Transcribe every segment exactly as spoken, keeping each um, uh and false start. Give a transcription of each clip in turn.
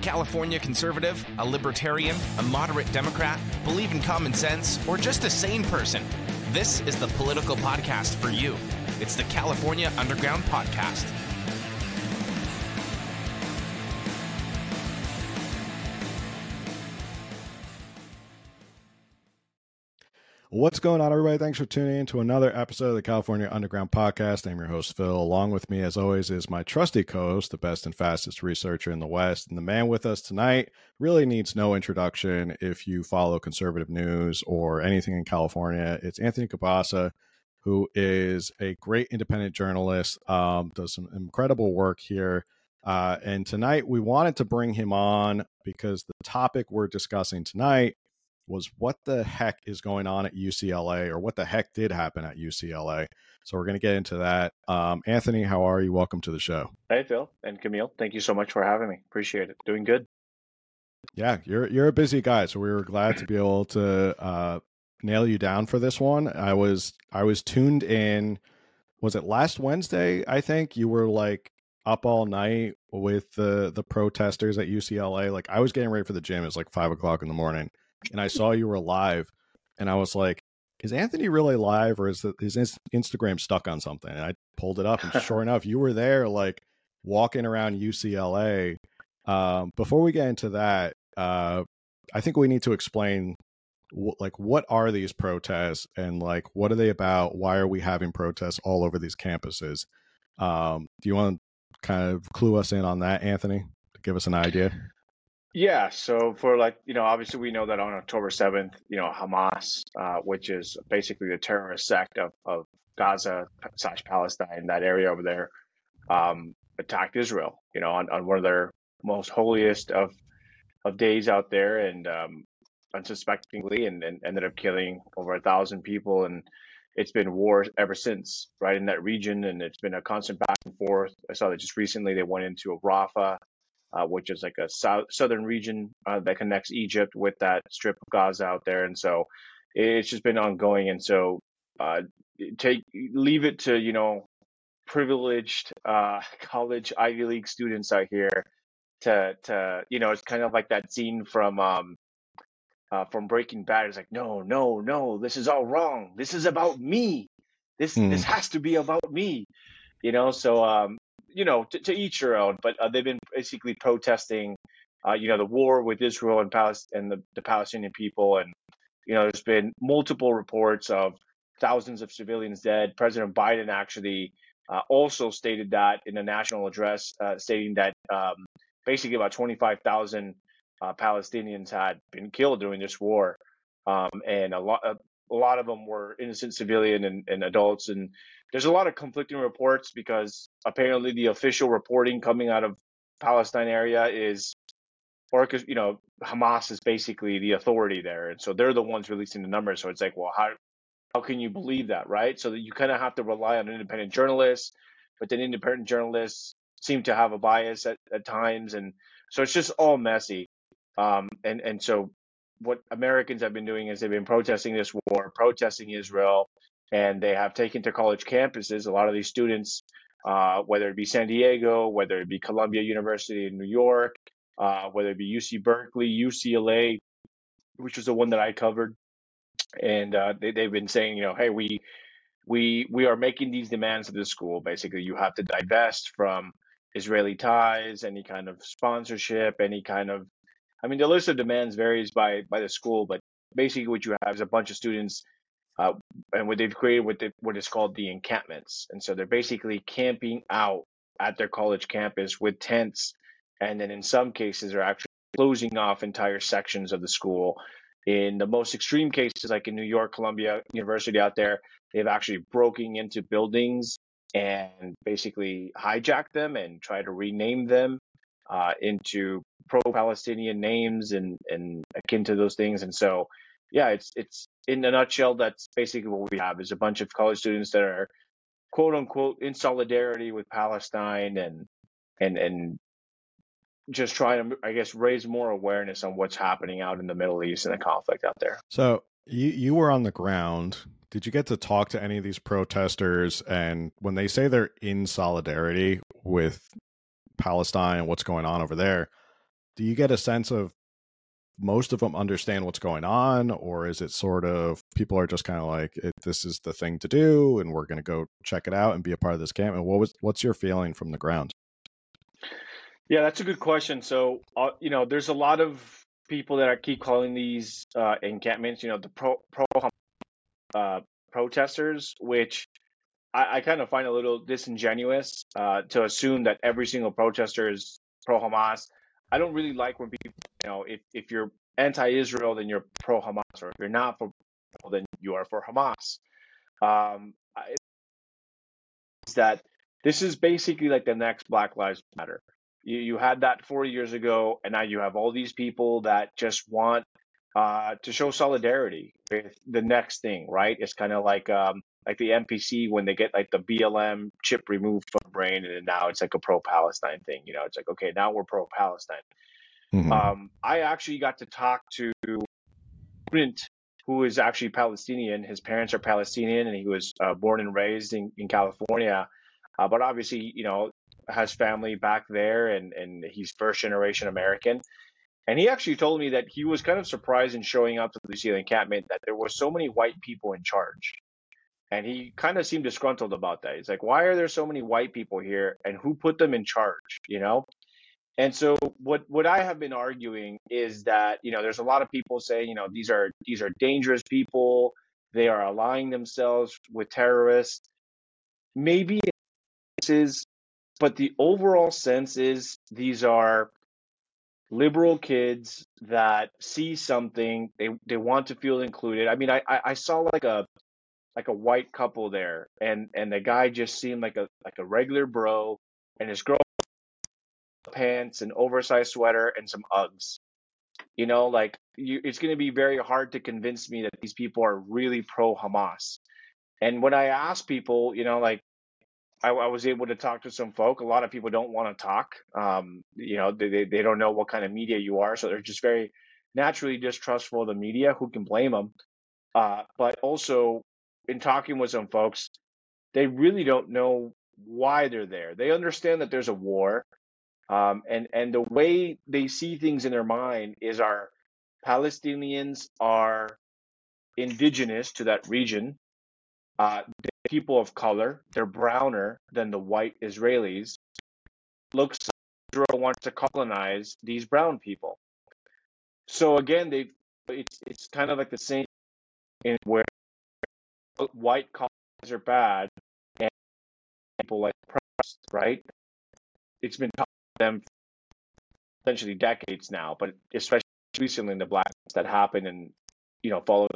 California conservative, a libertarian, a moderate Democrat, believe in common sense, or just a sane person? This is the political podcast for you. It's the California Underground Podcast. What's going on, everybody? Thanks for tuning in to another episode of the California Underground Podcast. I'm your host, Phil. Along with me, as always, is my trusty co-host, the best and fastest researcher in the West. And the man with us tonight really needs no introduction if you follow conservative news or anything in California. It's Anthony Cabasa, who is a great independent journalist, um, does some incredible work here. Uh, and tonight, we wanted to bring him on because the topic we're discussing tonight was what the heck is going on at U C L A, or what the heck did happen at U C L A. So we're going to get into that. Um, Anthony, how are you? Welcome to the show. Hey, Phil and Camille. Thank you so much for having me. Appreciate it. Doing good. Yeah, you're you're a busy guy, so we were glad to be able to uh, nail you down for this one. I was I was tuned in. Was it last Wednesday? I think you were like up all night with the the protesters at U C L A. Like I was getting ready for the gym. It was like five o'clock in the morning. And I saw you were live, and I was like, is Anthony really live, or is the, his Instagram stuck on something? And I pulled it up, and sure enough, you were there, like, walking around U C L A. Um, before we get into that, uh, I think we need to explain, w- like, what are these protests, and, like, what are they about? Why are we having protests all over these campuses? Um, do you want to kind of clue us in on that, Anthony, to give us an idea? Yeah, so for like, you know, obviously we know that on October seventh, you know, Hamas, uh, which is basically the terrorist sect of, of Gaza slash Palestine, that area over there, um, attacked Israel, you know, on, on one of their most holiest of of days out there, and um, unsuspectingly, and, and ended up killing over a thousand people. And it's been war ever since, right, in that region. And it's been a constant back and forth. I saw that just recently they went into a Rafah, Uh, which is like a south, southern region uh, that connects Egypt with that strip of Gaza out there. And so it's just been ongoing. And so uh, take leave it to, you know, privileged uh, college Ivy League students out here to, to you know, it's kind of like that scene from um, uh, from Breaking Bad. It's like, no, no, no, this is all wrong. This is about me. This mm. this has to be about me. You know, so um, you know, to, to each your own, but uh, they've been basically protesting, uh, you know, the war with Israel and Palestine and the, the Palestinian people. And, you know, there's been multiple reports of thousands of civilians dead. President Biden actually uh, also stated that in a national address, uh, stating that um, basically about twenty-five thousand uh, Palestinians had been killed during this war. Um, and a lot of, a lot of them were innocent civilian and, and adults. And there's a lot of conflicting reports because apparently the official reporting coming out of Palestine area is, or, you know, Hamas is basically the authority there. And so they're the ones releasing the numbers. So it's like, well, how, how can you believe that, right? So that you kind of have to rely on independent journalists, but then independent journalists seem to have a bias at, at times. And so it's just all messy. Um, and, and so what Americans have been doing is they've been protesting this war, protesting Israel, and they have taken to college campuses. A lot of these students, uh, whether it be San Diego, whether it be Columbia University in New York, uh, whether it be U C Berkeley, U C L A, which was the one that I covered, and uh, they, they've been saying, you know, hey, we we we are making these demands of the school. Basically, you have to divest from Israeli ties, any kind of sponsorship, any kind of I mean, the list of demands varies by, by the school, but basically what you have is a bunch of students, uh, and what they've created what, they, what is called the encampments. And so they're basically camping out at their college campus with tents, and then in some cases are actually closing off entire sections of the school. In the most extreme cases, like in New York, Columbia University out there, they've actually broken into buildings and basically hijacked them and tried to rename them uh, into pro-Palestinian names and, and akin to those things. And so, yeah, it's it's in a nutshell, that's basically what we have is a bunch of college students that are quote unquote in solidarity with Palestine and and and just trying to, I guess, raise more awareness on what's happening out in the Middle East and the conflict out there. So you you were on the ground. Did you get to talk to any of these protesters? And when they say they're in solidarity with Palestine and what's going on over there, do you get a sense of most of them understand what's going on, or is it sort of people are just kind of like, it, this is the thing to do and we're going to go check it out and be a part of this camp? And what was what's your feeling from the ground? Yeah, that's a good question. So, uh, you know, there's a lot of people that are keep calling these uh, encampments, you know, the pro pro uh, protesters, which I, I kind of find a little disingenuous uh, to assume that every single protester is pro-Hamas. I don't really like when people, you know, if, if you're anti-Israel, then you're pro-Hamas, or if you're not for, then you are for Hamas. Um, it's that this is basically like the next Black Lives Matter. You, you had that four years ago, and now you have all these people that just want uh, to show solidarity with the next thing, right? It's kind of like um, like the N P C when they get like the B L M chip removed from the brain, and then now it's like a pro-Palestine thing. You know, it's like, okay, now we're pro-Palestine. Mm-hmm. Um, I actually got to talk to Brent, who is actually Palestinian. His parents are Palestinian, and he was uh, born and raised in, in California. Uh, but obviously, you know, has family back there, and, and he's first generation American. And he actually told me that he was kind of surprised in showing up to the Lucille encampment that there were so many white people in charge. And he kind of seemed disgruntled about that. He's like, why are there so many white people here, and who put them in charge, you know? And so what, what I have been arguing is that, you know, there's a lot of people saying, you know, these are these are dangerous people. They are aligning themselves with terrorists. Maybe this is, but the overall sense is these are liberal kids that see something, they they want to feel included. I mean, I I saw like a like a white couple there, and and the guy just seemed like a like a regular bro, and his girl pants and oversized sweater and some Uggs. You know, like you, it's going to be very hard to convince me that these people are really pro Hamas. And when I ask people, you know, like I, I was able to talk to some folk. A lot of people don't want to talk. Um, you know, they, they they don't know what kind of media you are, so they're just very naturally distrustful of the media. Who can blame them? Uh, but also, in talking with some folks, they really don't know why they're there. They understand that there's a war, um, and and the way they see things in their mind is our Palestinians are indigenous to that region. Uh, they're people of color. They're browner than the white Israelis. Looks like Israel wants to colonize these brown people. So again, they it's it's kind of like the same in where white colonists are bad and people like oppressed, right? It's been taught to them for essentially decades now, but especially recently in the Black that happened and you know followed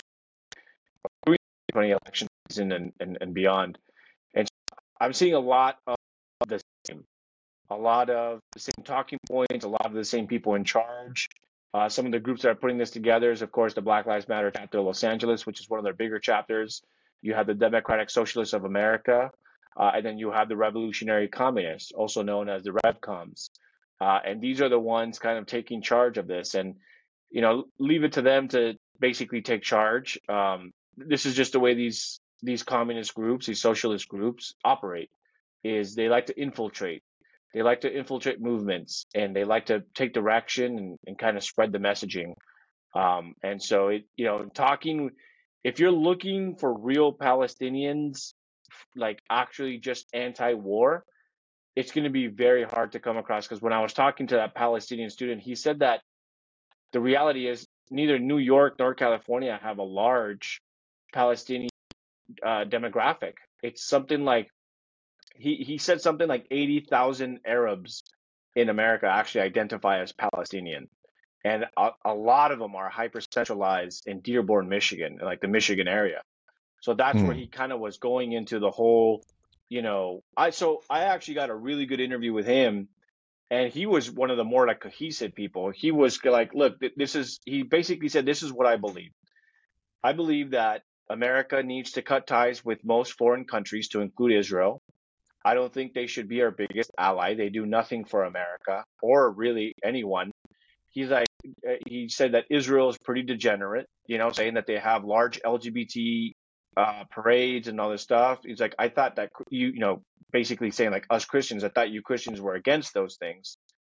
the twenty election season and, and, and beyond. And so I'm seeing a lot of the same, a lot of the same talking points, a lot of the same people in charge. Uh, some of the groups that are putting this together is, of course, the Black Lives Matter chapter of Los Angeles, which is one of their bigger chapters. You have the Democratic Socialists of America, uh, and then you have the Revolutionary Communists, also known as the RevComs. Uh, and these are the ones kind of taking charge of this. And, you know, leave it to them to basically take charge. Um, this is just the way these these communist groups, these socialist groups operate, is they like to infiltrate. They like to infiltrate movements, and they like to take direction and, and kind of spread the messaging. Um, and so, it, you know, talking, if you're looking for real Palestinians, like actually just anti-war, it's going to be very hard to come across. Because when I was talking to that Palestinian student, he said that the reality is neither New York nor California have a large Palestinian uh, demographic. It's something like, He he said something like eighty thousand Arabs in America actually identify as Palestinian. And a, a lot of them are hyper-centralized in Dearborn, Michigan, like the Michigan area. So that's hmm. where he kind of was going into the whole, you know, I so I actually got a really good interview with him. And he was one of the more like cohesive people. He was like, look, this is, he basically said, this is what I believe. I believe that America needs to cut ties with most foreign countries to include Israel. I don't think they should be our biggest ally. They do nothing for America or really anyone. He's like, he said that Israel is pretty degenerate, you know, saying that they have large L G B T uh, parades and all this stuff. He's like, I thought that you, you know, basically saying like us Christians, I thought you Christians were against those things.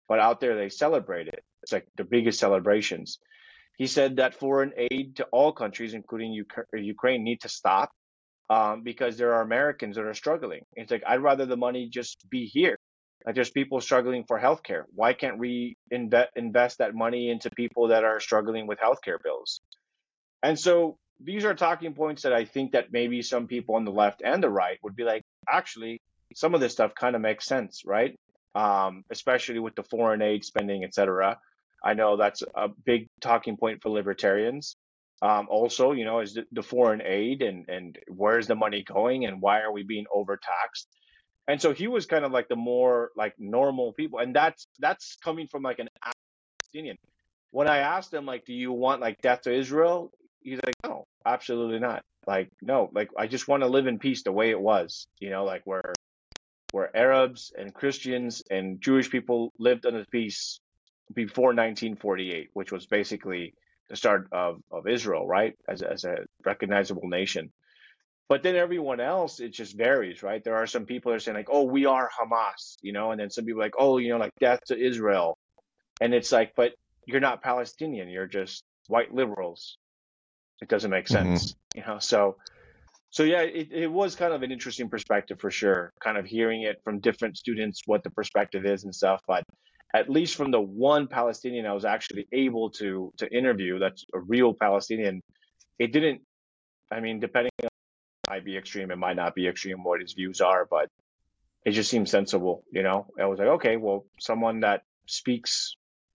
but out there they celebrate it. It's like the biggest celebrations. He said that foreign aid to all countries, including Ukraine, need to stop um, because there are Americans that are struggling. It's like, I'd rather the money just be here. Like, there's people struggling for healthcare. Why can't we inve- invest that money into people that are struggling with healthcare bills? And so these are talking points that I think that maybe some people on the left and the right would be like, actually, some of this stuff kind of makes sense, right? Um, especially with the foreign aid spending, et cetera. I know that's a big talking point for libertarians. Um, also, you know, is the, the foreign aid and, and where's the money going and why are we being overtaxed? And so he was kind of like the more like normal people. And that's that's coming from like an Palestinian. When I asked him, like, do you want like death to Israel? He's like, no, absolutely not. Like, no, like I just want to live in peace the way it was, you know, like where where Arabs and Christians and Jewish people lived under peace before nineteen forty-eight, which was basically the start of, of Israel, right? As, as a recognizable nation. But then everyone else, it just varies, right? There are some people that are saying like, oh, we are Hamas, you know, and then some people are like, oh, you know, like death to Israel. And it's like, but you're not Palestinian. You're just white liberals. It doesn't make sense, mm-hmm. you know? So, so yeah, it, it was kind of an interesting perspective for sure, kind of hearing it from different students, what the perspective is and stuff. But at least from the one Palestinian I was actually able to, to interview, that's a real Palestinian, it didn't, I mean, depending on, it might be extreme, it might not be extreme what his views are, but it just seems sensible, you know? I was like, okay, well, someone that speaks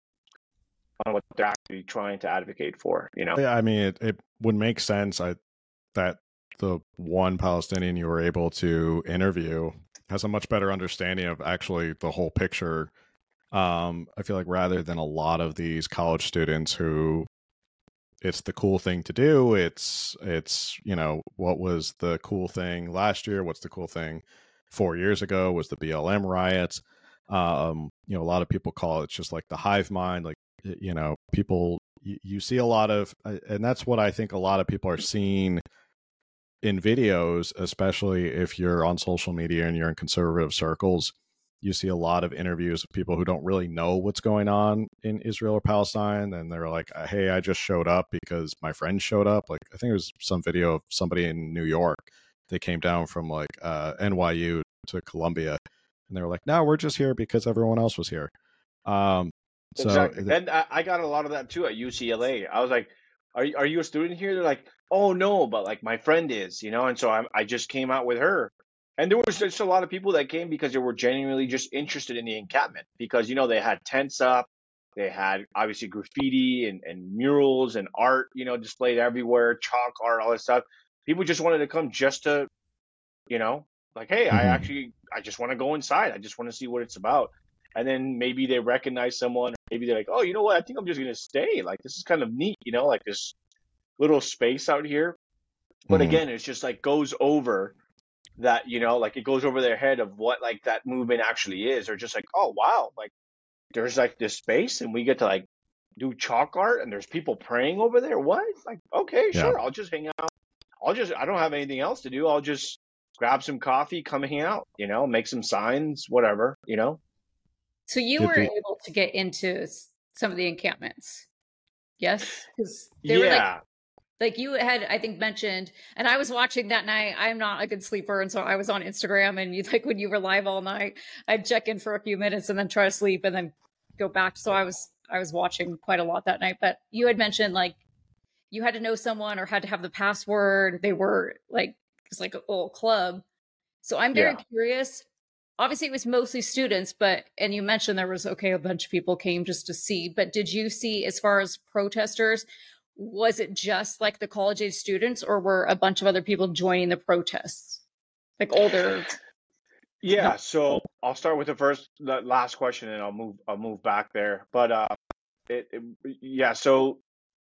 on what they're actually trying to advocate for, you know? Yeah, I mean, it, it would make sense I, that the one Palestinian you were able to interview has a much better understanding of actually the whole picture. Um, I feel like rather than a lot of these college students who it's the cool thing to do, it's, it's, you know, what was the cool thing last year? What's the cool thing four years ago was the B L M riots. Um, you know, a lot of people call it just like the hive mind, like, you know, people, you, you see a lot of, and that's what I think a lot of people are seeing in videos, especially if you're on social media and you're in conservative circles. You see a lot of interviews of people who don't really know what's going on in Israel or Palestine. And they're like, hey, I just showed up because my friend showed up. Like, I think it was some video of somebody in New York. They came down from like uh, N Y U to Columbia. And they were like, no, we're just here because everyone else was here. Um, so exactly. th- and I, I got a lot of that too at U C L A. I was like, are, are you a student here? They're like, oh, no, but like my friend is, you know? And so I, I just came out with her. And there was just a lot of people that came because they were genuinely just interested in the encampment because, you know, they had tents up, they had obviously graffiti and, and murals and art, you know, displayed everywhere, chalk art, all this stuff. People just wanted to come just to, you know, like, hey, mm-hmm. I actually, I just want to go inside. I just want to see what it's about. And then maybe they recognize someone, or maybe they're like, oh, you know what? I think I'm just going to stay. Like, this is kind of neat, you know, like this little space out here. But mm-hmm. again, it's just like goes over that, you know, like it goes over their head of what like that movement actually is, or just like, oh wow, like there's like this space and we get to like do chalk art and there's people praying over there. What? Like, okay, yeah. Sure, I'll just hang out. I'll just I don't have anything else to do. I'll just grab some coffee, come hang out, you know, make some signs, whatever, you know. So you were able to get into some of the encampments, yes? Because they were yeah. like Like you had, I think, mentioned, and I was watching that night. I'm not a good sleeper, and so I was on Instagram. And you like when you were live all night, I'd check in for a few minutes and then try to sleep and then go back. So I was I was watching quite a lot that night. But you had mentioned like you had to know someone or had to have the password. They were like it's like a little club. So I'm very yeah. curious. Obviously, it was mostly students, but and you mentioned there was okay, a bunch of people came just to see. But did you see, as far as protesters? Was it just like the college age students or were a bunch of other people joining the protests? Like older? Yeah. No. So I'll start with the first, the last question and I'll move, I'll move back there. But, uh, it, it yeah. So,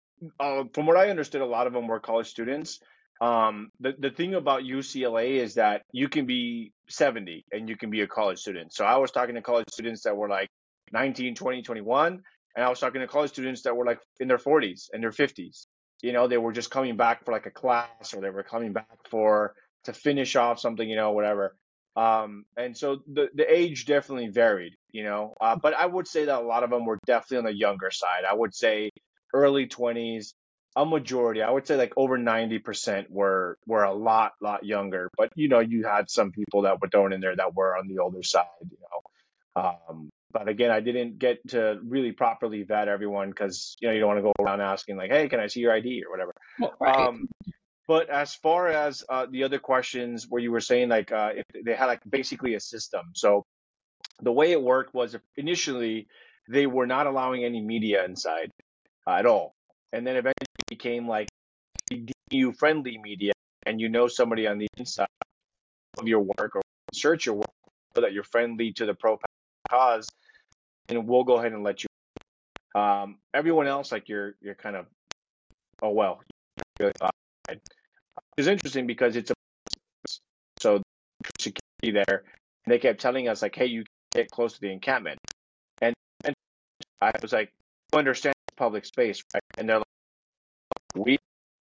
uh, from what I understood, a lot of them were college students. Um, the, the thing about U C L A is that you can be seventy and you can be a college student. So I was talking to college students that were like nineteen, twenty, twenty-one. And I was talking to college students that were like in their forties and their fifties. You know, they were just coming back for like a class or they were coming back for to finish off something, you know, whatever. Um, and so the, the age definitely varied, you know, uh, but I would say that a lot of them were definitely on the younger side. I would say early twenties, a majority, I would say like over ninety percent were, were a lot, lot younger, but you know, you had some people that were thrown in there that were on the older side, you know. Um, but again, I didn't get to really properly vet everyone because, you know, you don't want to go around asking like, hey, can I see your I D or whatever. Well, right. Um, but as far as uh, the other questions where you were saying like uh, if they had like basically a system. So the way it worked was initially they were not allowing any media inside uh, at all. And then eventually it became like D U friendly media and you know somebody on the inside of your work or search your work so that you're friendly to the pro cause and we'll go ahead and let you. Um, everyone else, like you're you're kind of, oh well, really fine. It's interesting because it's a so security there, and they kept telling us like, hey, you get close to the encampment, and, and I was like, you understand public space, right? And they're like, we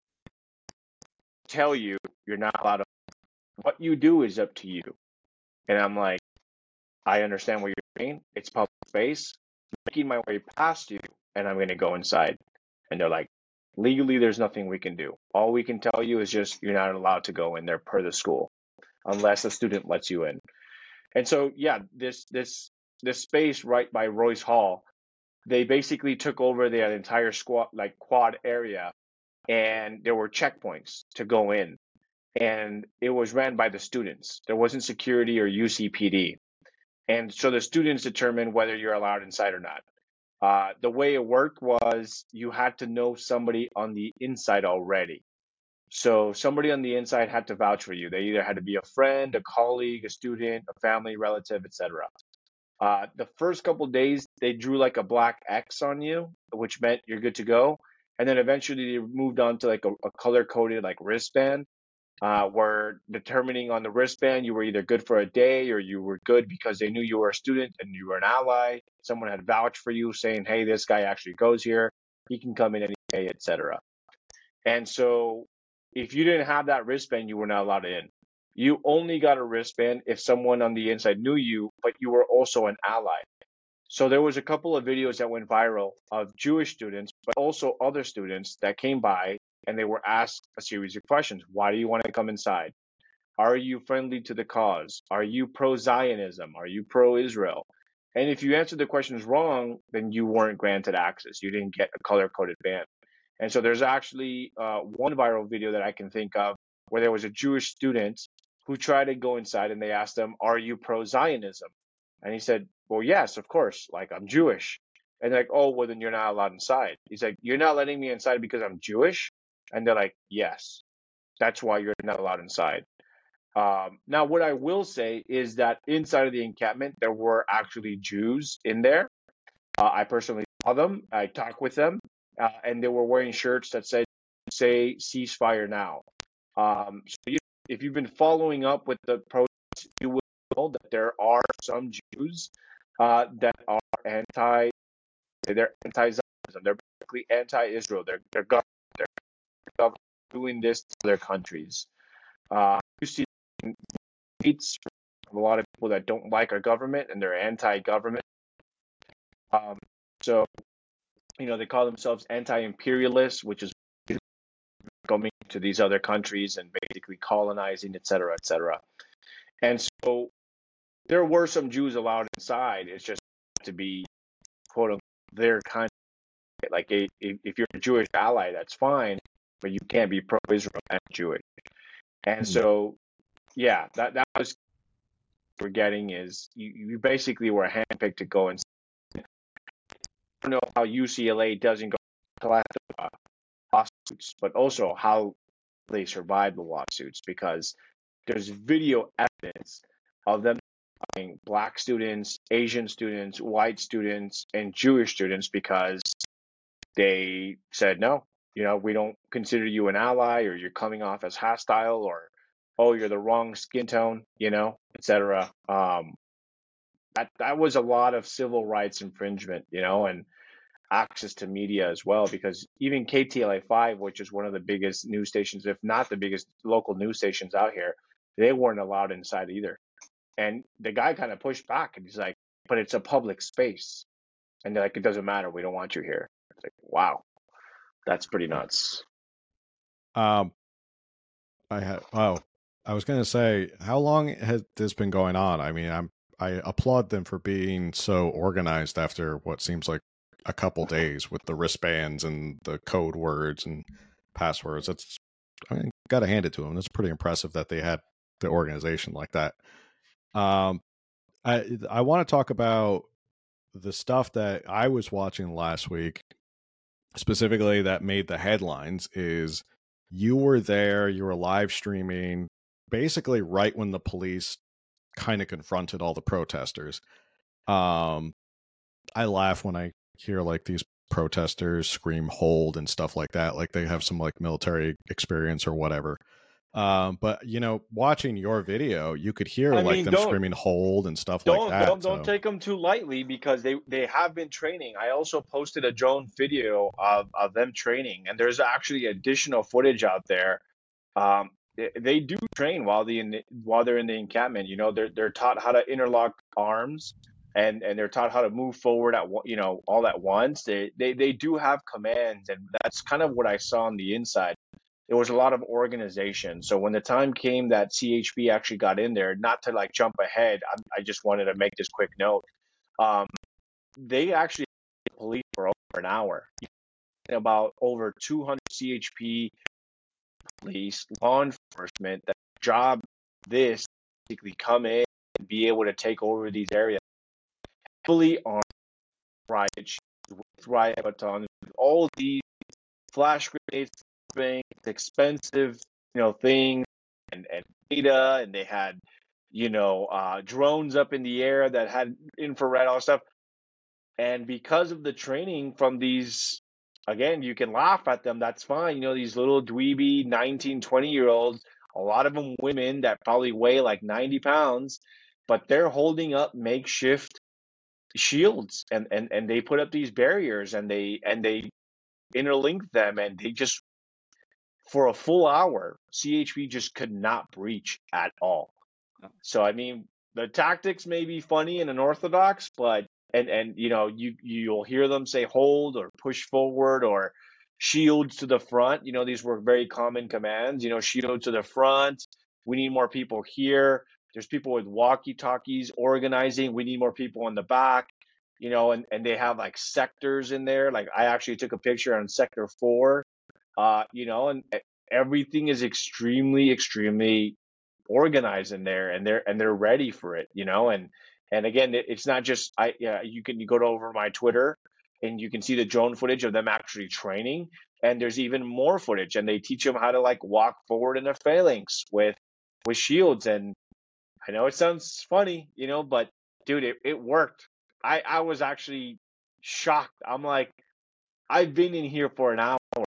tell you you're not allowed to. What you do is up to you, and I'm like, I understand what you're saying. It's public space. I'm making my way past you, and I'm going to go inside, and they're like, legally, there's nothing we can do. All we can tell you is just you're not allowed to go in there per the school, unless the student lets you in. And so, yeah, this this this space right by Royce Hall, they basically took over the entire squad, like quad area, and there were checkpoints to go in, and it was ran by the students. There wasn't security or U C P D, and so the students determined whether you're allowed inside or not. Uh, the way it worked was you had to know somebody on the inside already. So somebody on the inside had to vouch for you. They either had to be a friend, a colleague, a student, a family relative, et cetera. Uh, the first couple of days, they drew like a black X on you, which meant you're good to go. And then eventually they moved on to like a, a color-coded like wristband, uh, where determining on the wristband, you were either good for a day or you were good because they knew you were a student and you were an ally. Someone had vouched for you saying, hey, this guy actually goes here. He can come in any day, et cetera. And so if you didn't have that wristband, you were not allowed in. You only got a wristband if someone on the inside knew you, but you were also an ally. So there was a couple of videos that went viral of Jewish students, but also other students that came by and they were asked a series of questions. Why do you want to come inside? Are you friendly to the cause? Are you pro-Zionism? Are you pro-Israel? And if you answered the questions wrong, then you weren't granted access. You didn't get a color-coded band. And so there's actually uh, one viral video that I can think of where there was a Jewish student who tried to go inside and they asked him, are you pro-Zionism? And he said, well, yes, of course. Like, I'm Jewish. And they're like, oh, well, then you're not allowed inside. He's like, you're not letting me inside because I'm Jewish? And they're like, yes, that's why you're not allowed inside. Um, now, what I will say is that inside of the encampment, there were actually Jews in there. Uh, I personally saw them. I talked with them. Uh, and they were wearing shirts that said, say, ceasefire now. Um, so you, if you've been following up with the protests, you will know that there are some Jews uh, that are anti, they're anti-Zionism. They're basically anti-Israel. They're, they're, they're doing this to their countries. Uh, you see tweets from a lot of people that don't like our government and they're anti-government. Um, so, you know, they call themselves anti-imperialists, which is going to these other countries and basically colonizing, et cetera, et cetera. And so there were some Jews allowed inside. It's just to be, quote unquote, their kind of, like, a, if you're a Jewish ally, that's fine, but you can't be pro-Israel and Jewish. And so, yeah, that, that was what we're getting is you, you basically were handpicked to go inside. I don't know how U C L A doesn't go collect uh, lawsuits, but also how they survive the lawsuits, because there's video evidence of them having black students, Asian students, white students, and Jewish students because they said, no, you know, we don't consider you an ally, or you're coming off as hostile, or, oh, you're the wrong skin tone, you know, et cetera. Um, that, that was a lot of civil rights infringement, you know, and access to media as well, because even K T L A five, which is one of the biggest news stations, if not the biggest local news stations out here, they weren't allowed inside either. And the guy kind of pushed back and he's like, but it's a public space. And they're like, it doesn't matter. We don't want you here. It's like, wow, that's pretty nuts. Um, I had, oh, I was going to say, how long has this been going on? I mean, I'm, I applaud them for being so organized after what seems like a couple days with the wristbands and the code words and passwords. That's, I mean, got to hand it to them. It's pretty impressive that they had the organization like that. Um, I, I want to talk about the stuff that I was watching last week, specifically that made the headlines. Is you were there, you were live streaming basically right when the police kind of confronted all the protesters. Um, I laugh when I hear like these protesters scream hold and stuff like that, like they have some like military experience or whatever. Um, but you know, watching your video, you could hear I like mean, them don't- screaming hold and stuff Don't like that. don't don't so. take them too lightly because they they have been training. I also posted a drone video of of them training, and there's actually additional footage out there. Um, they, they do train while the in, while they're in the encampment. You know, they're they're taught how to interlock arms, and and they're taught how to move forward at one- you know all at once. They they they do have commands, and that's kind of what I saw on the inside. There was a lot of organization. So when the time came that C H P actually got in there, not to like jump ahead, I, I just wanted to make this quick note. Um, they actually police for over an hour. About over two hundred C H P police, law enforcement, that job this basically come in and be able to take over these areas. Fully armed riot shields with riot batons, all these flash grenades, things, expensive, you know, things and, and data, and they had, you know, uh, drones up in the air that had infrared, all that stuff. And because of the training from these, again, you can laugh at them, that's fine. You know, these little dweeby nineteen, twenty year olds, a lot of them women that probably weigh like ninety pounds, but they're holding up makeshift shields and, and, and they put up these barriers and they, and they interlink them and they just, for a full hour, C H P just could not breach at all. So, I mean, the tactics may be funny and unorthodox, but, and, and, you know, you, you'll hear them say hold or push forward or shield to the front. You know, these were very common commands, you know, shield to the front. We need more people here. There's people with walkie-talkies organizing. We need more people in the back, you know, and, and they have like sectors in there. Like I actually took a picture on sector four. Uh, you know, and everything is extremely, extremely organized in there, and they're and they're ready for it, you know. And and again, it, it's not just I. Yeah, you can you go to over my Twitter, and you can see the drone footage of them actually training. And there's even more footage, and they teach them how to like walk forward in a phalanx with with shields. And I know it sounds funny, you know, but dude, it, it worked. I I was actually shocked. I'm like, I've been in here for an hour.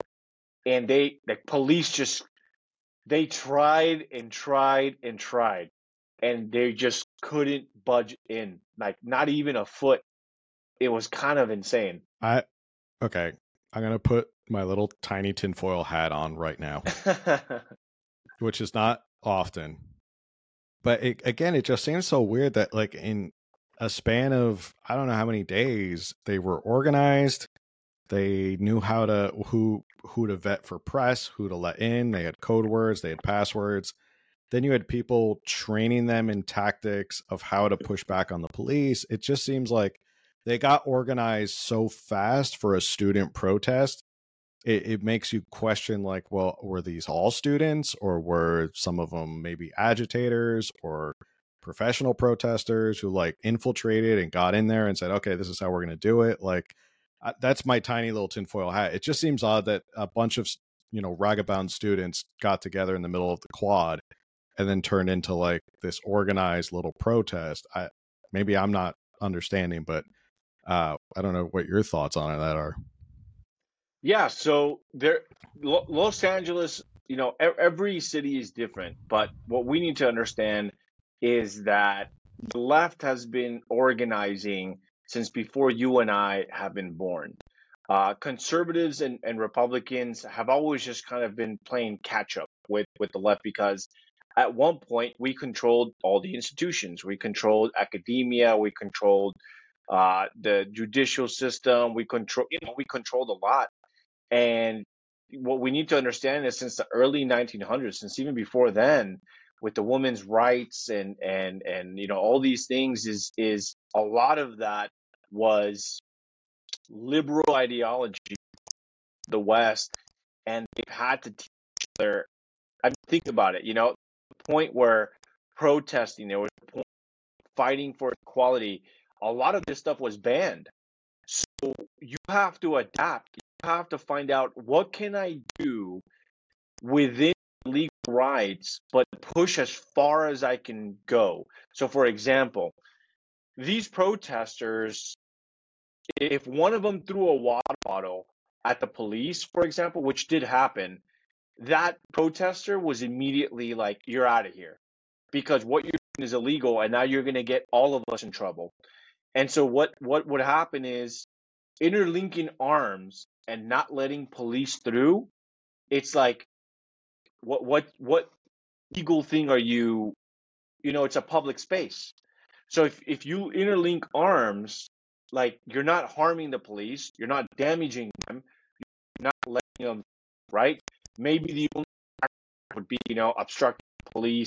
And they, the police just, they tried and tried and tried, and they just couldn't budge in, like not even a foot. It was kind of insane. I, okay, I'm going to put my little tiny tinfoil hat on right now, which is not often. But it, again, it just seems so weird that like in a span of, I don't know how many days, they were organized. They knew how to who who to vet for press, who to let in. They had code words, they had passwords. Then you had people training them in tactics of how to push back on the police. It just seems like they got organized so fast for a student protest. It, it makes you question, like, well, were these all students, or were some of them maybe agitators or professional protesters who like infiltrated and got in there and said, okay, this is how we're going to do it? Like, Uh, that's my tiny little tinfoil hat. It just seems odd that a bunch of, you know, ragabound students got together in the middle of the quad and then turned into like this organized little protest. I maybe I'm not understanding, but uh, I don't know what your thoughts on that are. Yeah, so there, Lo- Los Angeles, you know, e- every city is different, but what we need to understand is that the left has been organizing since before you and I have been born. Uh, conservatives and, and Republicans have always just kind of been playing catch up with, with the left because at one point we controlled all the institutions. We controlled academia. We controlled uh, the judicial system. We control, you know, we controlled a lot. And what we need to understand is since the early nineteen hundreds, since even before then, with the women's rights and and and you know all these things, is is a lot of that was liberal ideology, the West, and they've had to teach their. I mean, think about it. You know, the point where protesting, there was a point fighting for equality. A lot of this stuff was banned. So you have to adapt. You have to find out what can I do within legal rights, but push as far as I can go. So, for example, these protesters, if one of them threw a water bottle at the police, for example, which did happen, that protester was immediately like, you're out of here because what you're doing is illegal and now you're going to get all of us in trouble. And so what, what would happen is interlinking arms and not letting police through. It's like, what, what, what legal thing are you, you know, it's a public space. So if, if you interlink arms, like you're not harming the police, you're not damaging them, you're not letting them, right? Maybe the only would be, you know, obstructing police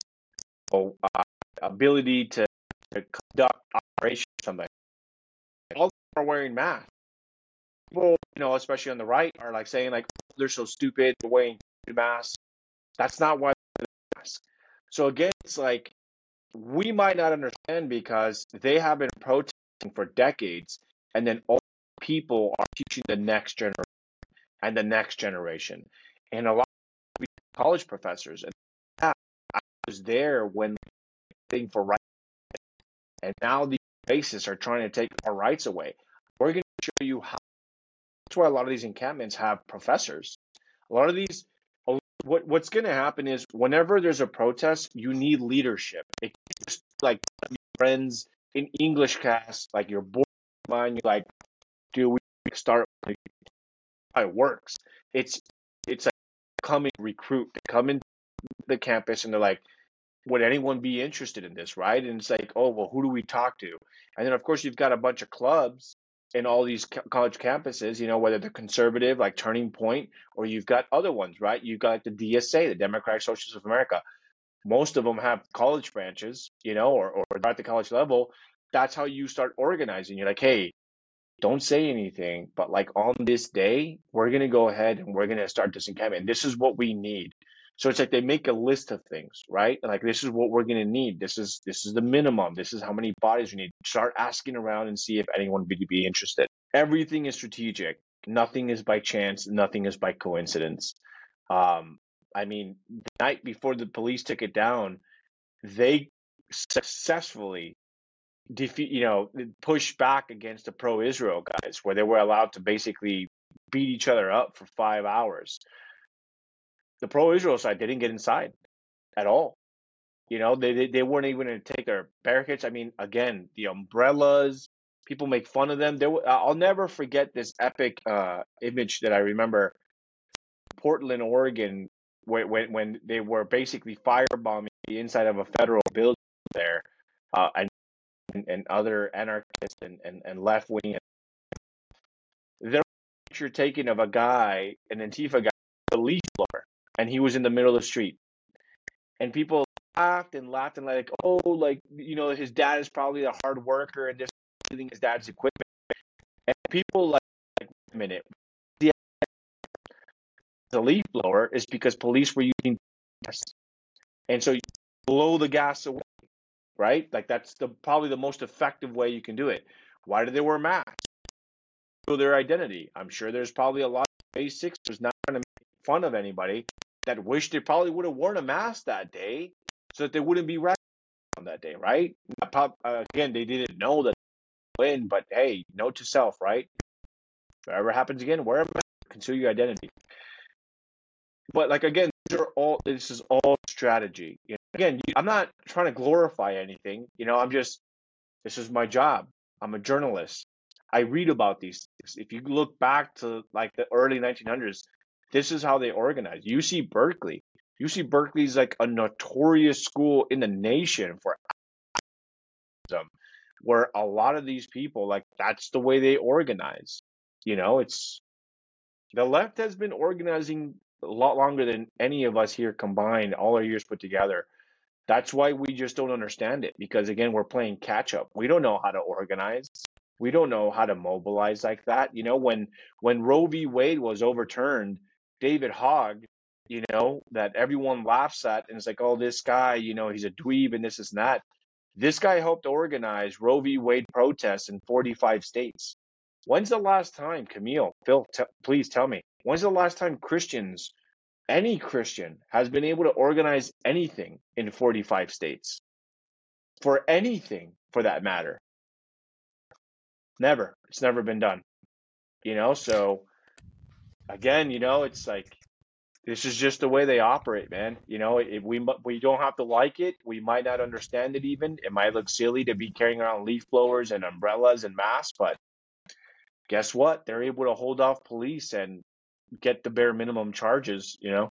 or uh, ability to, to conduct operations or something. All of them are wearing masks. People, you know, especially on the right, are like saying like, oh, they're so stupid, they're wearing masks. That's not why they're wearing masks. So again, it's like, we might not understand because they have been protesting for decades, and then all people are teaching the next generation and the next generation. And a lot of college professors, and I was there when the thing for rights, and now the racists are trying to take our rights away. We're going to show you how. That's why a lot of these encampments have professors. A lot of these, what what's going to happen is whenever there's a protest, you need leadership. It just like friends in English class, like you're bored of mine, you're like, do we start? How it works? It's it's like come and recruit, come into the campus, and they're like, would anyone be interested in this, right? And it's like, oh well, who do we talk to? And then of course you've got a bunch of clubs in all these college campuses, you know, whether they're conservative like Turning Point, or you've got other ones, right? You've got the D S A, the Democratic Socialists of America. Most of them have college branches, you know, or, or at the college level. That's how you start organizing. You're like, hey, don't say anything, but like on this day, we're going to go ahead and we're going to start this encampment. This is what we need. So it's like they make a list of things, right? Like this is what we're going to need. This is this is the minimum. This is how many bodies we need. Start asking around and see if anyone would be interested. Everything is strategic. Nothing is by chance. Nothing is by coincidence. Um, I mean, the night before the police took it down, they successfully defeat, you know, push back against the pro-Israel guys, where they were allowed to basically beat each other up for five hours. The pro-Israel side, they didn't get inside at all. You know, they they, they weren't even going to take their barricades. I mean, again, the umbrellas, people make fun of them. There, I'll never forget this epic uh, image that I remember, Portland, Oregon, when when, when they were basically firebombing the inside of a federal building there, uh, and and other anarchists and, and, and left-wing. There was a picture taken of a guy, an Antifa guy, with a leaf blower, and he was in the middle of the street. And people laughed and laughed and like, oh, like, you know, his dad is probably a hard worker and just stealing his dad's equipment. And people like, like wait a minute. The, the leaf blower is because police were using gas. And so you blow the gas away. Right? Like that's the probably the most effective way you can do it. Why do they wear masks? Show their identity. I'm sure there's probably a lot of basics who's not going to make fun of anybody that wish they probably would have worn a mask that day so that they wouldn't be recognized on that day, right? Again, they didn't know that they win, but hey, note to self, right? If it ever happens again, wear a mask, conceal your identity. But like again, these are all this is all strategy. You know, again, I'm not trying to glorify anything. You know, I'm just this is my job. I'm a journalist. I read about these things. If you look back to like the early nineteen hundreds, this is how they organized. U C Berkeley, U C Berkeley's like a notorious school in the nation for activism, where a lot of these people, like, that's the way they organize. You know, it's the left has been organizing a lot longer than any of us here combined, all our years put together. That's why we just don't understand it, because again, we're playing catch up. We don't know how to organize. We don't know how to mobilize like that. You know, when when Roe v. Wade was overturned, David Hogg, you know, that everyone laughs at, and it's like, oh, this guy, you know, he's a dweeb and this is that. This guy helped organize Roe v. Wade protests in forty-five states. When's the last time, Camille, Phil, t- please tell me, when's the last time Christians, any Christian, has been able to organize anything in forty-five states? For anything, for that matter. Never. It's never been done. You know, so again, you know, it's like, this is just the way they operate, man. You know, if we we don't have to like it. We might not understand it even. It might look silly to be carrying around leaf blowers and umbrellas and masks, but guess what? They're able to hold off police and get the bare minimum charges, you know?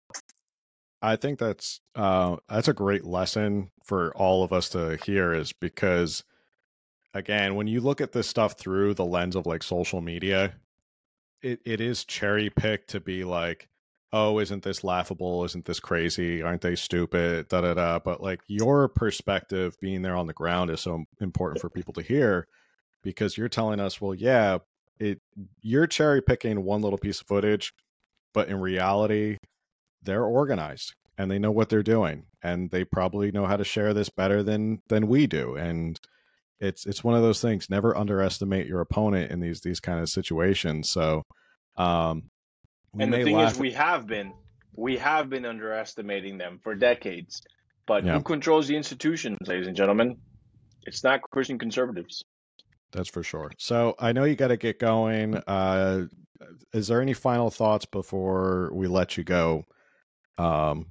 I think that's uh, that's a great lesson for all of us to hear, is because, again, when you look at this stuff through the lens of like social media, it, it is cherry picked to be like, oh, isn't this laughable? Isn't this crazy? Aren't they stupid? Da da da. But like, your perspective being there on the ground is so important for people to hear, because you're telling us, well, yeah, it you're cherry picking one little piece of footage, but in reality, they're organized and they know what they're doing, and they probably know how to share this better than than we do. And it's it's one of those things. Never underestimate your opponent in these these kind of situations. So, um, we and the may thing laugh is, we have been we have been underestimating them for decades. But yeah, who controls the institutions, ladies and gentlemen? It's not Christian conservatives. that's for sure. So I know you got to get going. Uh, is there any final thoughts before we let you go, um,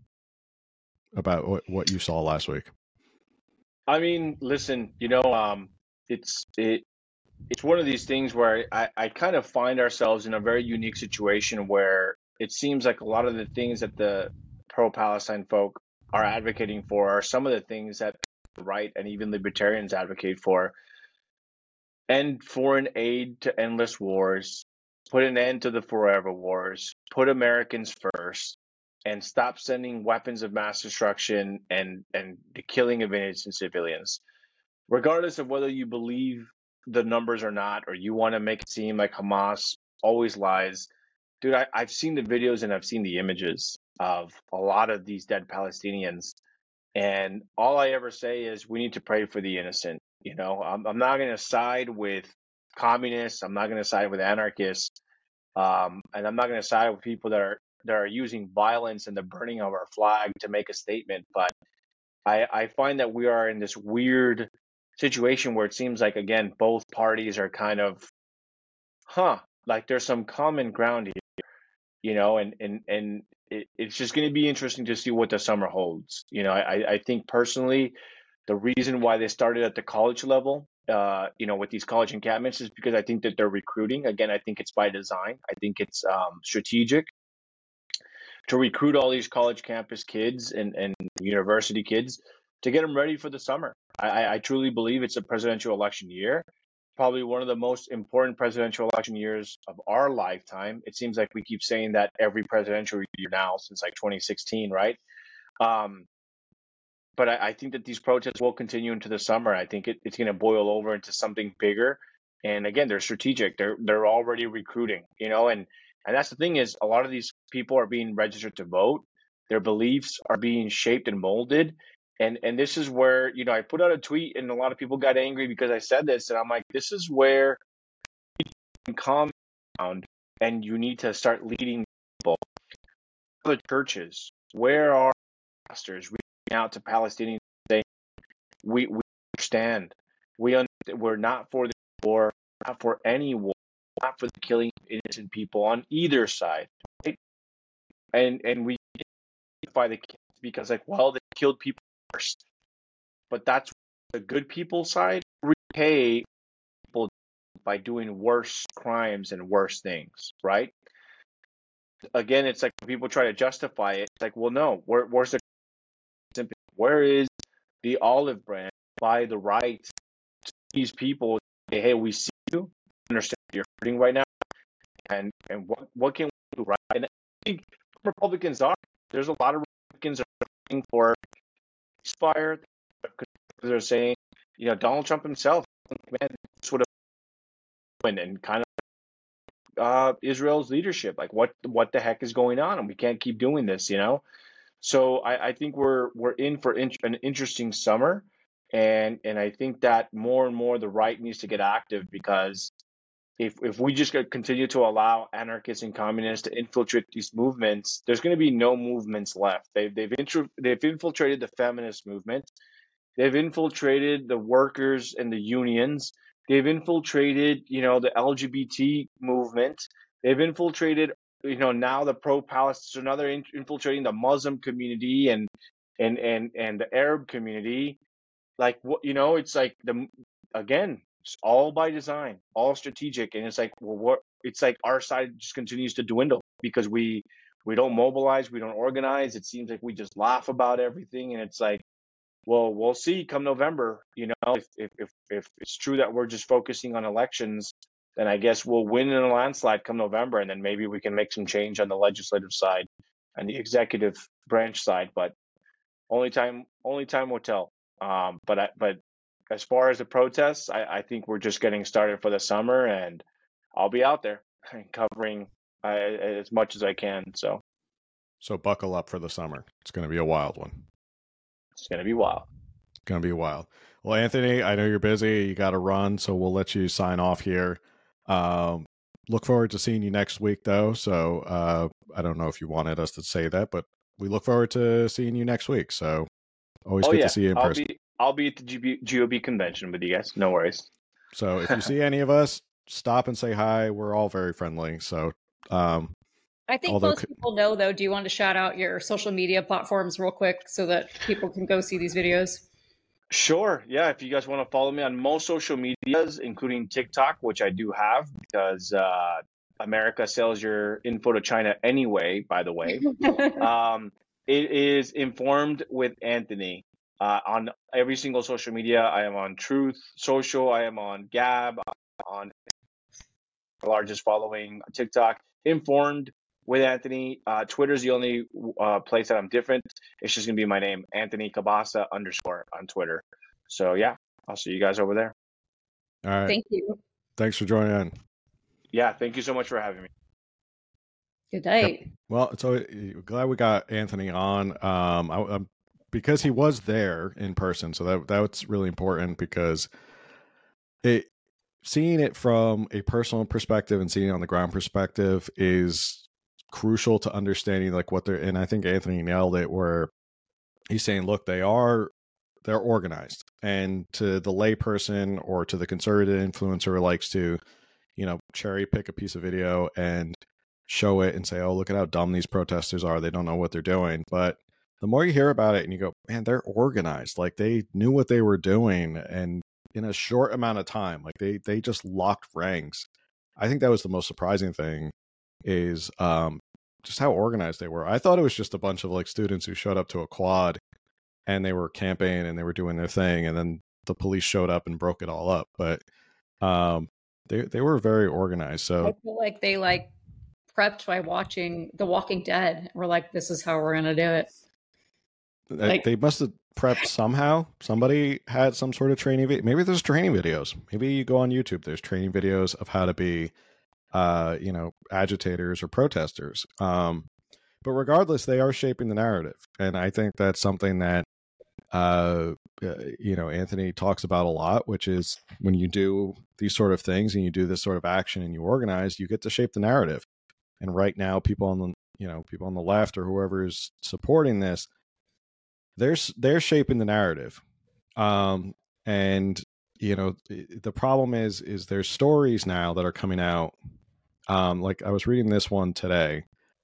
about what, what you saw last week? I mean, listen, you know, um, it's it it's one of these things where I, I kind of find ourselves in a very unique situation where it seems like a lot of the things that the pro-Palestine folk are advocating for are some of the things that the right and even libertarians advocate for. End foreign aid to endless wars, put an end to the forever wars, put Americans first, and stop sending weapons of mass destruction and, and the killing of innocent civilians. Regardless of whether you believe the numbers or not, or you want to make it seem like Hamas always lies, dude, I, I've seen the videos and I've seen the images of a lot of these dead Palestinians. And all I ever say is we need to pray for the innocent. You know, I'm, I'm not going to side with communists. I'm not going to side with anarchists. Um, and I'm not going to side with people that are that are using violence and the burning of our flag to make a statement. But I, I find that we are in this weird situation where it seems like, again, both parties are kind of, huh, like there's some common ground here, you know, and, and, and it, it's just going to be interesting to see what the summer holds. You know, I, I think personally, the reason why they started at the college level, uh, you know, with these college encampments is because I think that they're recruiting. Again, I think it's by design. I think it's um, strategic to recruit all these college campus kids and, and university kids to get them ready for the summer. I, I truly believe it's a presidential election year, probably one of the most important presidential election years of our lifetime. It seems like we keep saying that every presidential year now since like twenty sixteen, right? Um, but I, I think that these protests will continue into the summer. I think it, it's going to boil over into something bigger. And again, they're strategic. They're they're already recruiting, you know, and and that's the thing is a lot of these people are being registered to vote. Their beliefs are being shaped and molded. And and this is where, you know, I put out a tweet and a lot of people got angry because I said this. And I'm like, this is where you can calm down and you need to start leading people. The churches, where are pastors reaching out to Palestinians saying, we, we understand. We un- we're not for the war, not for any war, not for the killing of innocent people on either side. Right? And and we identify the kids because, like, well, they killed people first. But that's the good people side. Repay people by doing worse crimes and worse things, right? again, it's like people try to justify it. It's like, well, no, where, where's the where is the olive branch by the right to these people? Say, hey, we see you, understand you're hurting right now, and and what what can we do, right? And I think Republicans are. There's a lot of Republicans are looking for ceasefire because they're saying, you know, Donald Trump himself, man, this would have been and kind of uh, Israel's leadership. Like, what what the heck is going on? And we can't keep doing this, you know. So I, I think we're we're in for in, an interesting summer, and and I think that more and more the right needs to get active, because if if we just continue to allow anarchists and communists to infiltrate these movements, there's going to be no movements left. They've they've intro, they've infiltrated the feminist movement, they've infiltrated the workers and the unions, they've infiltrated, you know, the L G B T movement, they've infiltrated, you know, now the pro-Palestine, so now they're in, infiltrating the Muslim community and and and and the Arab community. Like, what, you know, it's like the again. It's all by design, all strategic, and it's like, well, what? It's like our side just continues to dwindle because we we don't mobilize, we don't organize. It seems like we just laugh about everything, and it's like, well, we'll see come November. You know, if if if, if it's true that we're just focusing on elections, then I guess we'll win in a landslide come November, and then maybe we can make some change on the legislative side and the executive branch side. But only time only time will tell. Um, but I, but. As far as the protests, I, I think we're just getting started for the summer, and I'll be out there covering uh, as much as I can. So, so buckle up for the summer. It's going to be a wild one. It's going to be wild. It's going to be wild. Well, Anthony, I know you're busy. You got to run, so we'll let you sign off here. Um, look forward to seeing you next week, though. So uh, I don't know if you wanted us to say that, but we look forward to seeing you next week. So always oh, good yeah. to see you in I'll person. Be- I'll be at the G O B convention with you guys. No worries. So if you see any of us, stop and say hi. We're all very friendly. So um, I think although... most people know, though. Do you want to shout out your social media platforms real quick so that people can go see these videos? Sure. Yeah. If you guys want to follow me on most social medias, including TikTok, which I do have because uh, America sells your info to China anyway, by the way. um, it is Informed with Anthony. Uh, on every single social media, I am on Truth Social, I am on Gab, on the largest following, TikTok. Informed with Anthony. Uh, Twitter's the only uh, place that I'm different. It's just gonna be my name, Anthony Cabasa underscore on Twitter. So yeah, I'll see you guys over there. All right. Thank you. Thanks for joining in. Yeah, thank you so much for having me. Good night. Yep. Well, it's always, glad we got Anthony on. Um, I, I'm because he was there in person. So that that's really important, because it seeing it from a personal perspective and seeing it on the ground perspective is crucial to understanding like what they're, and I think Anthony nailed it, where he's saying, look, they are, they're organized, and to the layperson or to the conservative influencer who likes to, you know, cherry pick a piece of video and show it and say, oh, look at how dumb these protesters are. They don't know what they're doing. But the more you hear about it and you go, man, they're organized. Like, they knew what they were doing, and in a short amount of time, like they, they just locked ranks. I think that was the most surprising thing, is um, just how organized they were. I thought it was just a bunch of like students who showed up to a quad and they were camping and they were doing their thing, and then the police showed up and broke it all up. But um, they, they were very organized. So I feel like they like prepped by watching The Walking Dead. We're like, this is how we're going to do it. Like, they must have prepped somehow. Somebody had some sort of training video. Maybe there's training videos. Maybe you go on YouTube, there's training videos of how to be, uh, you know, agitators or protesters. Um, but regardless, they are shaping the narrative. And I think that's something that, uh, you know, Anthony talks about a lot, which is when you do these sort of things and you do this sort of action and you organize, you get to shape the narrative. And right now, people on the, you know, people on the left or whoever is supporting this, they're they're shaping the narrative. Um, and you know, the problem is is there's stories now that are coming out. Um, like I was reading this one today.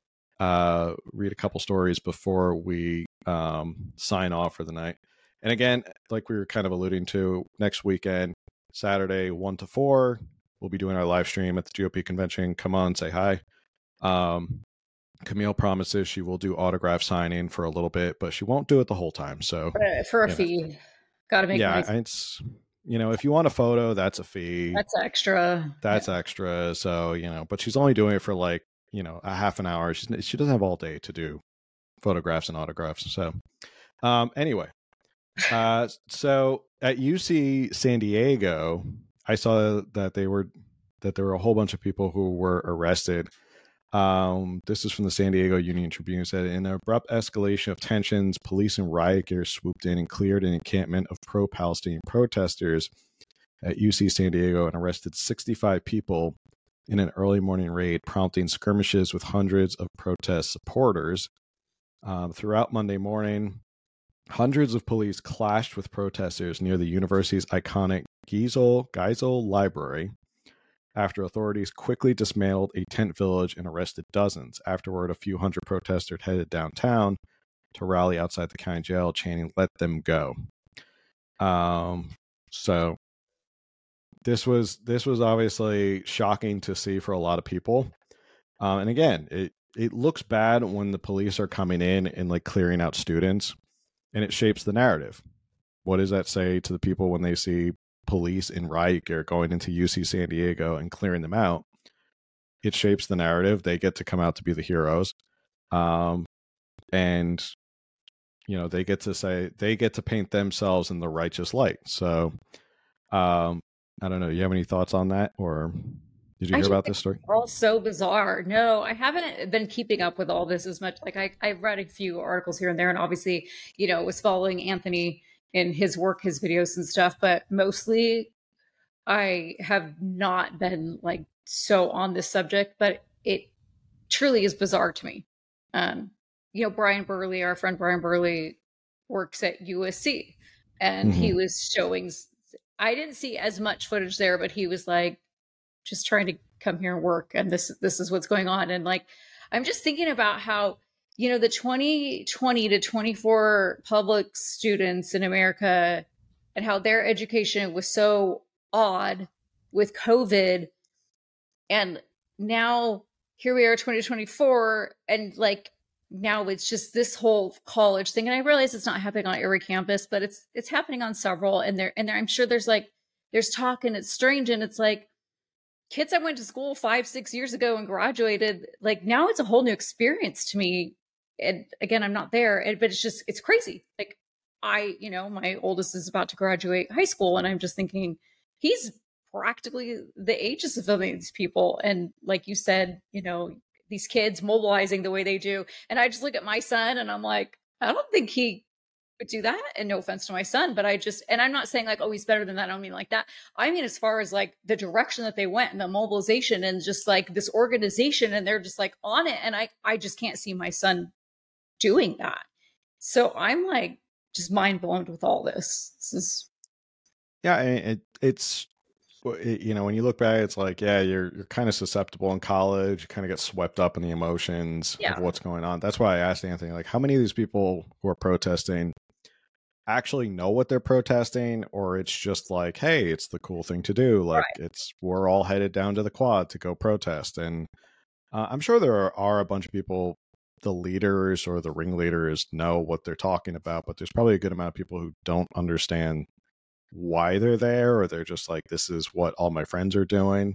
Uh, read a couple stories before we um, sign off for the night. And again, like we were kind of alluding to, next weekend, Saturday, one to four, we'll be doing our live stream at the G O P convention. Come on, say hi. Um, Camille promises she will do autograph signing for a little bit, but she won't do it the whole time. So Uh, for a you know. fee, got to make yeah, money. it's, you know, if you want a photo, that's a fee. That's extra. That's Yeah. extra. So, you know, but she's only doing it for like, you know, a half an hour. She's, she doesn't have all day to do photographs and autographs. So, um, anyway, uh, so at U C San Diego, I saw that they were, that there were a whole bunch of people who were arrested. Um, this is from the San Diego Union Tribune. Said in an abrupt escalation of tensions, police and riot gear swooped in and cleared an encampment of pro-Palestinian protesters at U C San Diego and arrested sixty-five people in an early morning raid, prompting skirmishes with hundreds of protest supporters. Um, throughout Monday morning, hundreds of police clashed with protesters near the university's iconic Geisel, Geisel Library, after authorities quickly dismantled a tent village and arrested dozens. Afterward, a few hundred protesters headed downtown to rally outside the county jail, chanting, "Let them go." Um, so this was this was obviously shocking to see for a lot of people. Um, and again, it it looks bad when the police are coming in and like clearing out students, and it shapes the narrative. What does that say to the people when they see police in riot gear going into U C San Diego and clearing them out? It shapes the narrative. They get to come out to be the heroes. Um, and, you know, they get to say, they get to paint themselves in the righteous light. So, um, I don't know. You have any thoughts on that? Or did you I hear just about think this story? it's all so bizarre. No, I haven't been keeping up with all this as much. Like I, I've read a few articles here and there, and obviously, you know, was following Anthony in his work, his videos and stuff, but mostly I have not been like so on this subject, but it truly is bizarre to me. Um, you know, Brian Burley, our friend Brian Burley, works at U S C, and Mm-hmm. he was showing, I didn't see as much footage there, but he was like just trying to come here and work, and this this is what's going on. And like I'm just thinking about how, you know, the twenty twenty to twenty-four public students in America and how their education was so odd with COVID. And now here we are, twenty twenty-four, and like now it's just this whole college thing. And I realize it's not happening on every campus, but it's it's happening on several. And there and there, I'm sure there's like there's talk, and it's strange, and it's like kids that went to school five, six years ago and graduated, like now it's a whole new experience to me. And again, I'm not there, and, but it's just, it's crazy. Like I, you know, my oldest is about to graduate high school, and I'm just thinking he's practically the ages of these people. And like you said, you know, these kids mobilizing the way they do. And I just look at my son and I'm like, I don't think he would do that. And no offense to my son, but I just, and I'm not saying like, oh, he's better than that. I don't mean like that. I mean, as far as like the direction that they went and the mobilization and just like this organization, and they're just like on it. And I, I just can't see my son doing that. So I'm like just mind blown with all this. This is, Yeah, it, it's, it, you know, when you look back, it's like, yeah, you're you're kind of susceptible in college. You kind of get swept up in the emotions yeah. of what's going on. That's why I asked Anthony, like, how many of these people who are protesting actually know what they're protesting, or it's just like, hey, it's the cool thing to do. Like, right. It's we're all headed down to the quad to go protest. And uh, I'm sure there are, are a bunch of people, the leaders or the ringleaders know what they're talking about, but there's probably a good amount of people who don't understand why they're there, or they're just like, this is what all my friends are doing.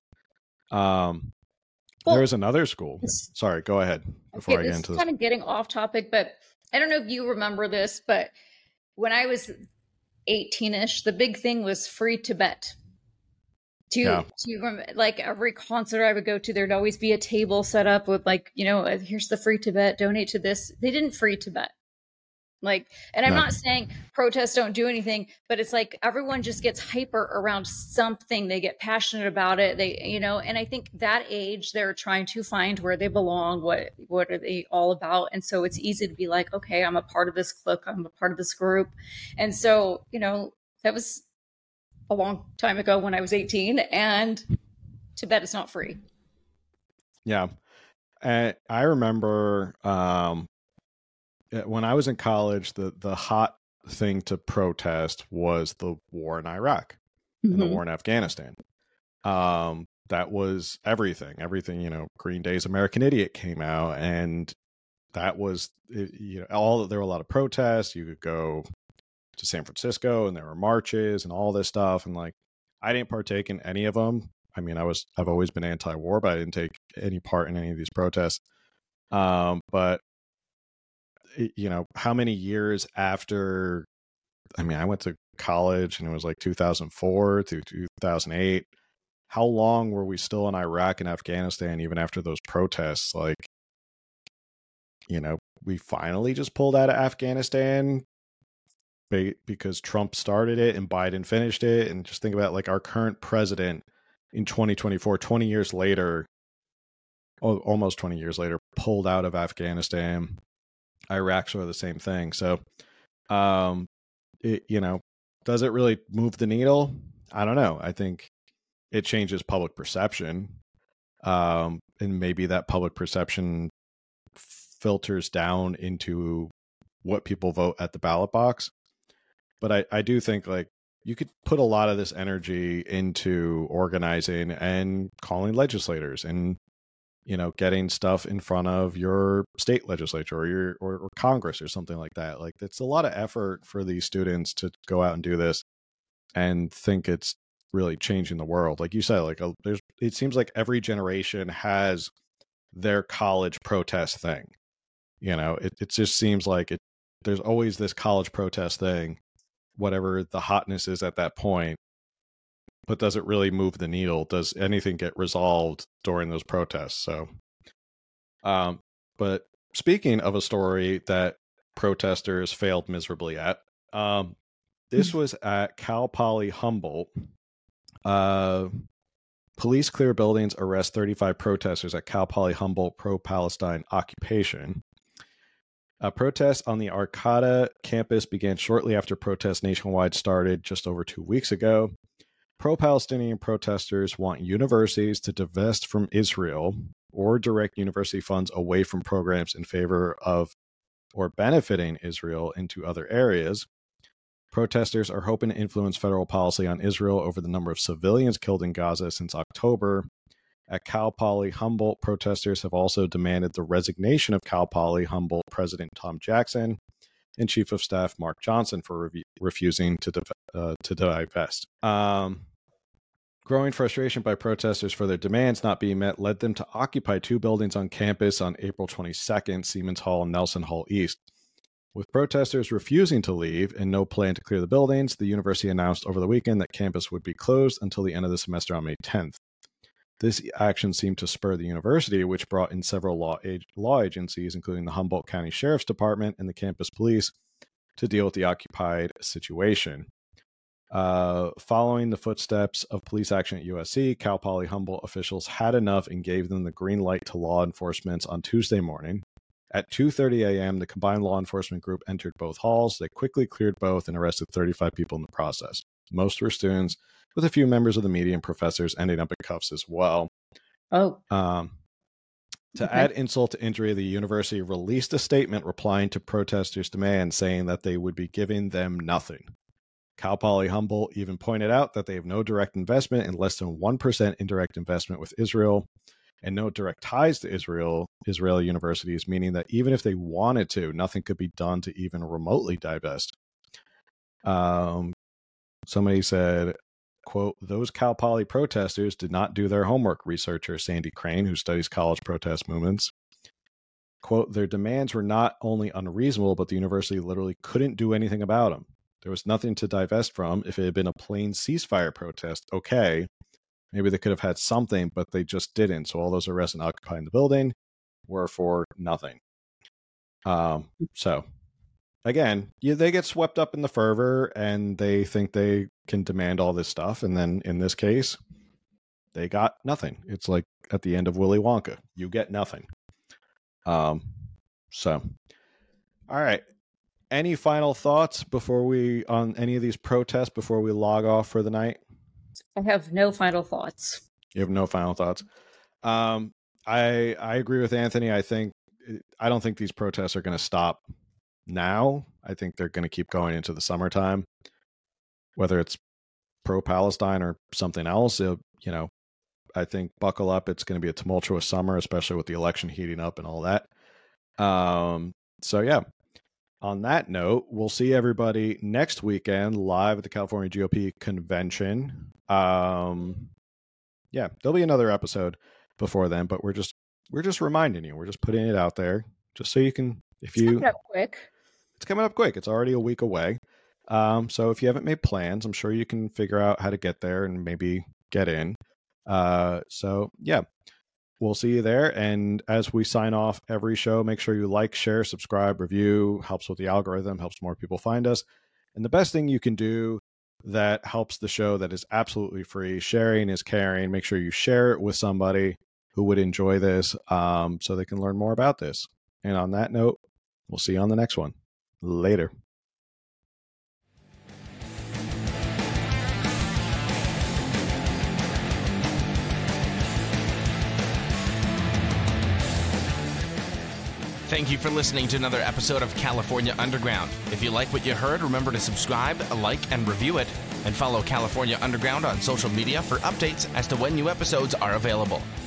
Um, well, there's another school. Sorry, go ahead before okay, I get this into is this. Kind of getting off topic, but I don't know if you remember this, but when I was eighteen-ish, the big thing was free Tibet. Do you, yeah. do you remember, like every concert I would go to, there'd always be a table set up with like, you know, here's the free Tibet, donate to this. They didn't free Tibet. Like, and I'm no. not saying protests don't do anything, but it's like everyone just gets hyper around something. They get passionate about it. They, you know, and I think that age they're trying to find where they belong. What, what are they all about? And so it's easy to be like, okay, I'm a part of this clique. I'm a part of this group. And so, you know, that was a long time ago when I was eighteen, and Tibet is not free. Yeah. And I remember, um, when I was in college, the, the hot thing to protest was the war in Iraq mm-hmm. and the war in Afghanistan. Um, that was everything. Everything, you know, Green Day's American Idiot came out, and that was, you know, all there were a lot of protests. You could go to San Francisco and there were marches and all this stuff. And like, I didn't partake in any of them. I mean, I was, I've always been anti-war, but I didn't take any part in any of these protests. Um, but you know, how many years after, I mean, I went to college and it was like two thousand four to two thousand eight. How long were we still in Iraq and Afghanistan even after those protests? Like, you know, we finally just pulled out of Afghanistan because Trump started it and Biden finished it. And just think about like our current president in twenty twenty-four, twenty years later, almost twenty years later, pulled out of Afghanistan. Iraq sort of the same thing. So, um, it, you know, does it really move the needle? I don't know. I think it changes public perception. Um, and maybe that public perception filters down into what people vote at the ballot box. But I, I do think like you could put a lot of this energy into organizing and calling legislators and, you know, getting stuff in front of your state legislature or your or, or Congress or something like that. Like it's a lot of effort for these students to go out and do this and think it's really changing the world. Like you said, like a, there's it seems like every generation has their college protest thing. You know, it, it just seems like it there's always this college protest thing, whatever the hotness is at that point. But does it really move the needle? Does anything get resolved during those protests? So, um, but speaking of a story that protesters failed miserably at, um, this was at Cal Poly Humboldt. Uh, police clear buildings, arrest thirty-five protesters at Cal Poly Humboldt pro-Palestine occupation. A protest on the Arcata campus began shortly after protests nationwide started just over two weeks ago. Pro-Palestinian protesters want universities to divest from Israel or direct university funds away from programs in favor of or benefiting Israel into other areas. Protesters are hoping to influence federal policy on Israel over the number of civilians killed in Gaza since October. At Cal Poly Humboldt, protesters have also demanded the resignation of Cal Poly Humboldt President Tom Jackson and Chief of Staff Mark Johnson for re- refusing to, div- uh, to divest. Um, growing frustration by protesters for their demands not being met led them to occupy two buildings on campus on April twenty-second, Siemens Hall and Nelson Hall East. With protesters refusing to leave and no plan to clear the buildings, the university announced over the weekend that campus would be closed until the end of the semester on May tenth. This action seemed to spur the university, which brought in several law, ag- law agencies, including the Humboldt County Sheriff's Department and the campus police, to deal with the occupied situation. Uh, following the footsteps of police action at U S C, Cal Poly Humboldt officials had enough and gave them the green light to law enforcement on Tuesday morning. At two thirty a.m., the combined law enforcement group entered both halls. They quickly cleared both and arrested thirty-five people in the process. Most were students, with a few members of the media and professors ending up in cuffs as well. Oh. Um, to okay. add insult to injury, the university released a statement replying to protesters' demands, saying that they would be giving them nothing. Cal Poly Humboldt even pointed out that they have no direct investment and less than one percent indirect investment with Israel, and no direct ties to Israel, Israeli universities, meaning that even if they wanted to, nothing could be done to even remotely divest. Um, somebody said, quote, those Cal Poly protesters did not do their homework, researcher Sandy Crane, who studies college protest movements. Quote, their demands were not only unreasonable, but the university literally couldn't do anything about them. There was nothing to divest from. If it had been a plain ceasefire protest, okay, maybe they could have had something, but they just didn't. So all those arrests and occupying the building were for nothing. Um, so again, yeah, they get swept up in the fervor and they think they can demand all this stuff. And then in this case, they got nothing. It's like at the end of Willy Wonka, you get nothing. Um, so, all right. Any final thoughts before we, on any of these protests before we log off for the night? I have no final thoughts. You have no final thoughts. Um, I I agree with Anthony. I think I don't think these protests are going to stop now. I think they're going to keep going into the summertime, whether it's pro-Palestine or something else. It, you know, I think buckle up. It's going to be a tumultuous summer, especially with the election heating up and all that. Um, so yeah, on that note, we'll see everybody next weekend live at the California G O P convention. Um, yeah, there'll be another episode before then, but we're just we're just reminding you. We're just putting it out there just so you can, if It's you, coming up quick. it's coming up quick. It's already a week away. Um, so if you haven't made plans, I'm sure you can figure out how to get there and maybe get in. Uh, so yeah, we'll see you there. And as we sign off every show, make sure you like, share, subscribe, review. Helps with the algorithm, helps more people find us. And the best thing you can do that helps the show, that is absolutely free, sharing is caring. Make sure you share it with somebody who would enjoy this, um, so they can learn more about this. And on that note, we'll see you on the next one. Later. Thank you for listening to another episode of California Underground. If you like what you heard, remember to subscribe, like, and review it, and follow California Underground on social media for updates as to when new episodes are available.